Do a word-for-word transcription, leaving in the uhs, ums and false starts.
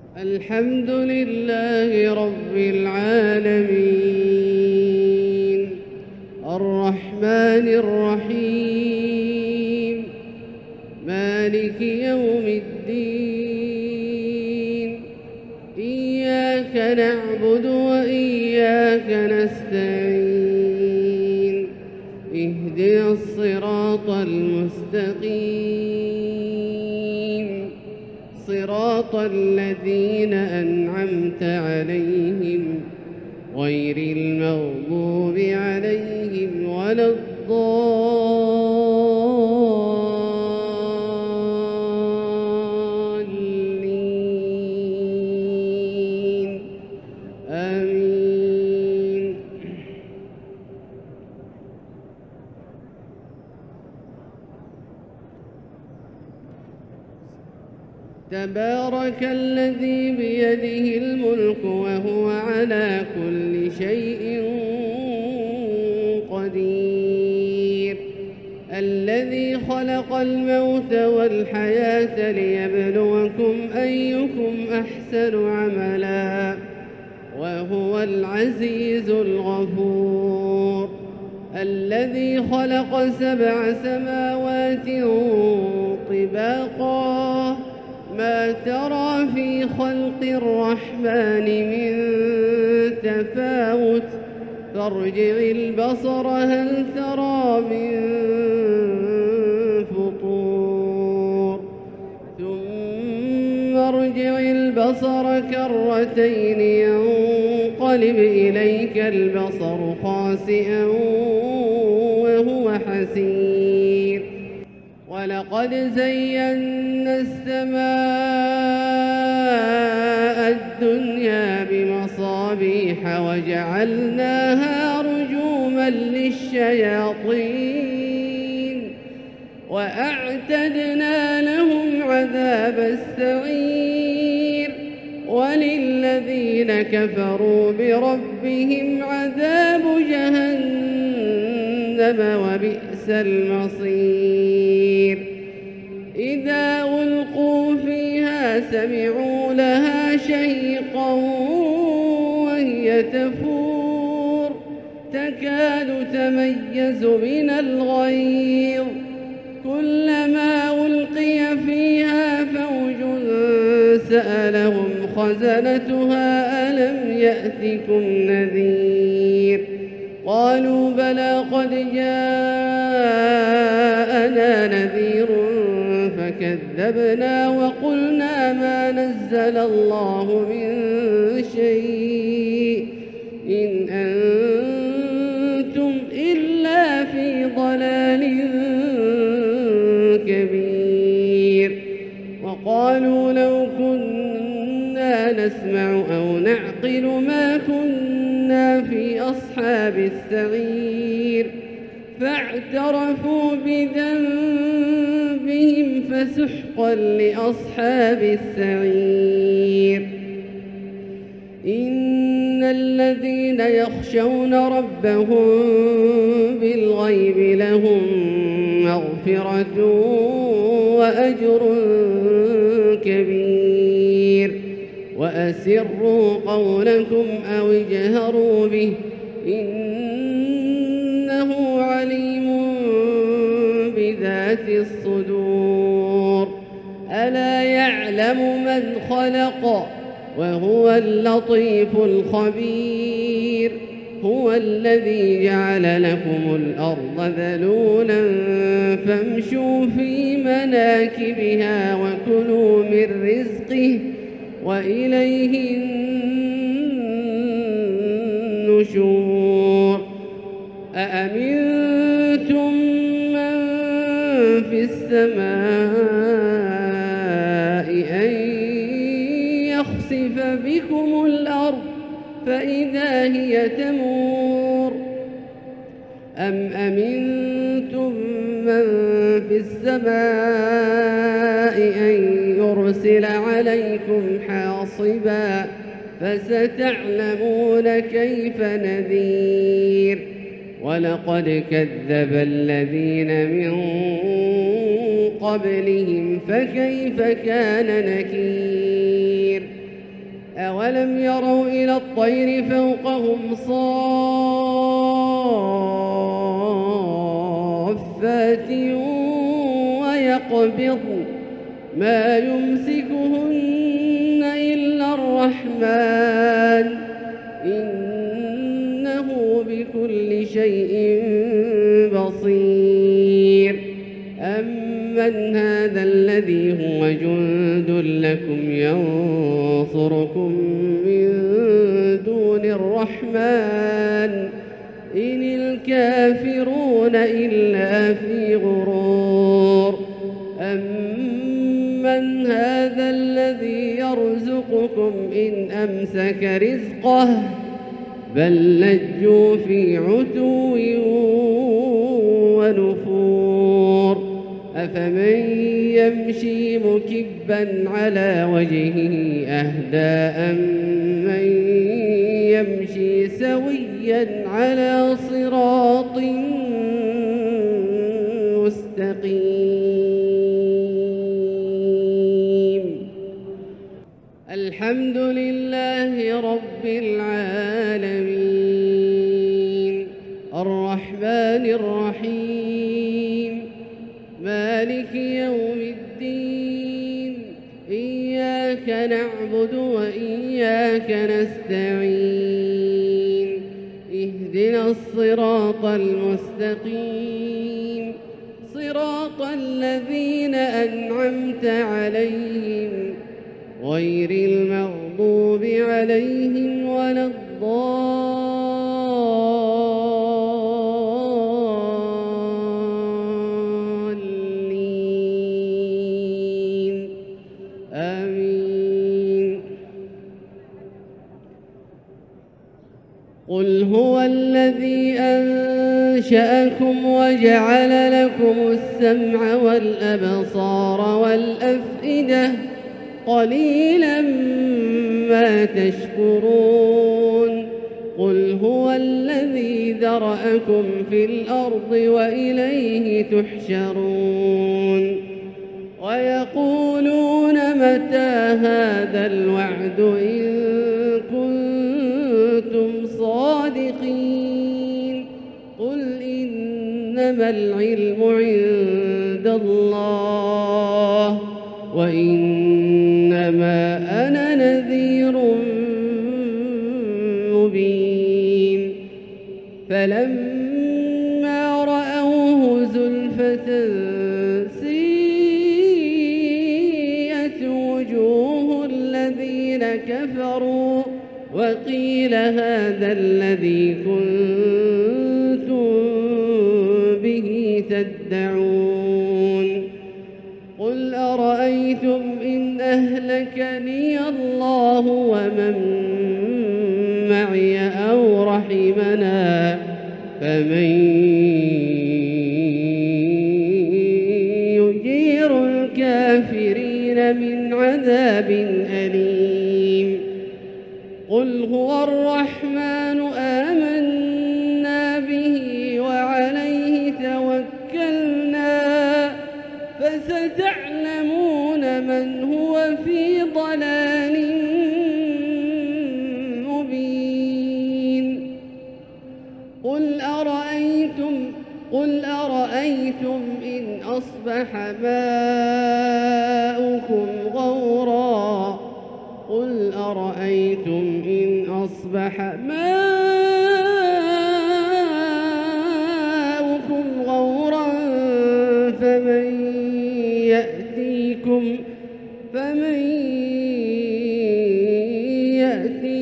الحمد لله رب العالمين الرحمن الرحيم مالك يوم الدين إياك نعبد وإياك نستعين اهدنا الصراط المستقيم صراط الذين أنعمت عليهم غير المغضوب عليهم ولا الضالين آمين. تبارك الذي بيده الملك وهو على كل شيء قدير الذي خلق الموت والحياة ليبلوكم أيكم أحسن عملا وهو العزيز الغفور الذي خلق سبع سماوات طباقا ما ترى في خلق الرحمن من تفاوت فارجع البصر هل ترى من فطور ثم ارجع البصر كرتين ينقلب إليك البصر خاسئا وهو حسير ولقد زينا السماء الدنيا بمصابيح وجعلناها رجوما للشياطين وأعتدنا لهم عذاب السعير وللذين كفروا بربهم عذاب جهنم وبئس المصير إذا ألقوا فيها سمعوا لها شهيقا وهي تفور تكاد تميز من الغيظ كلما ألقي فيها فوج سألهم خزنتها ألم يأتكم نذير قالوا بلى قد جاءنا نذير فكذبنا وقلنا ما نزل الله من شيء إن أنتم إلا في ضلال كبير وقالوا لو كنا نسمع أو نعقل ما كنا في أصحاب السعير فاعترفوا بذنبهم فسحقا لأصحاب السعير إن الذين يخشون ربهم بالغيب لهم مغفرة وأجر كبير وأسروا قولكم أو اجهروا به إنه عليم بذات الصدور ألا يعلم من خلق وهو اللطيف الخبير هو الذي جعل لكم الأرض ذلولا فامشوا في مناكبها وكلوا من رزقه وإليه النشور أأمنتم من في السماء أن يخسف بكم الأرض فإذا هي تمور أم أمنتم من في السماء أن يرسل عليكم حاصبا فستعلمون كيف نذير ولقد كذب الذين من قبلهم فكيف كان نكير أولم يروا إلى الطير فوقهم صافات ويقبضن ما يمسكهن إلا الرحمن إنه بكل شيء بصير. أمن هذا الذي هو جند لكم ينصركم من دون الرحمن إن الكافرون إلا في غرور. أمن هذا الذي يرزقكم إن أمسك رزقه بل لجوا في عتو ونفور. أفمن يمشي مكبا على وجهه أهدى أمن يمشي سويا على صراط مستقيم. الحمد لله رب العالمين الرحمن الرحيم مالك يوم الدين إياك نعبد وإياك نستعين اهدنا الصراط المستقيم صراط الذين أنعمت عليهم غير المغضوب عليهم ولا الضالين آمين. قل هو الذي أنشأكم وجعل لكم السمع والأبصار والأفئدة قليلا ما تشكرون. قل هو الذي ذرأكم في الأرض وإليه تحشرون. ويقولون متى هذا الوعد إن كنتم صادقين قل إنما العلم عند الله وإنما أنا نذير مبين. فلما رأوه زلفة سيئت وجوه الذين كفروا وقيل هذا الذي كنتم به تدعون. قل أرأيتم إن أهلكني الله ومن معي أو رحمنا فمن يجير الكافرين من عذاب أليم. قل هو الرحمن آمنا به وعليه توكلنا فستعلمون من هو في ضلال مبين. قل أرأيتم قل أرأيتم إن أصبح ماؤكم غورا قل أرأيتم إن أصبح ماؤكم غورا فمن يأتيكم فمن يأتيكم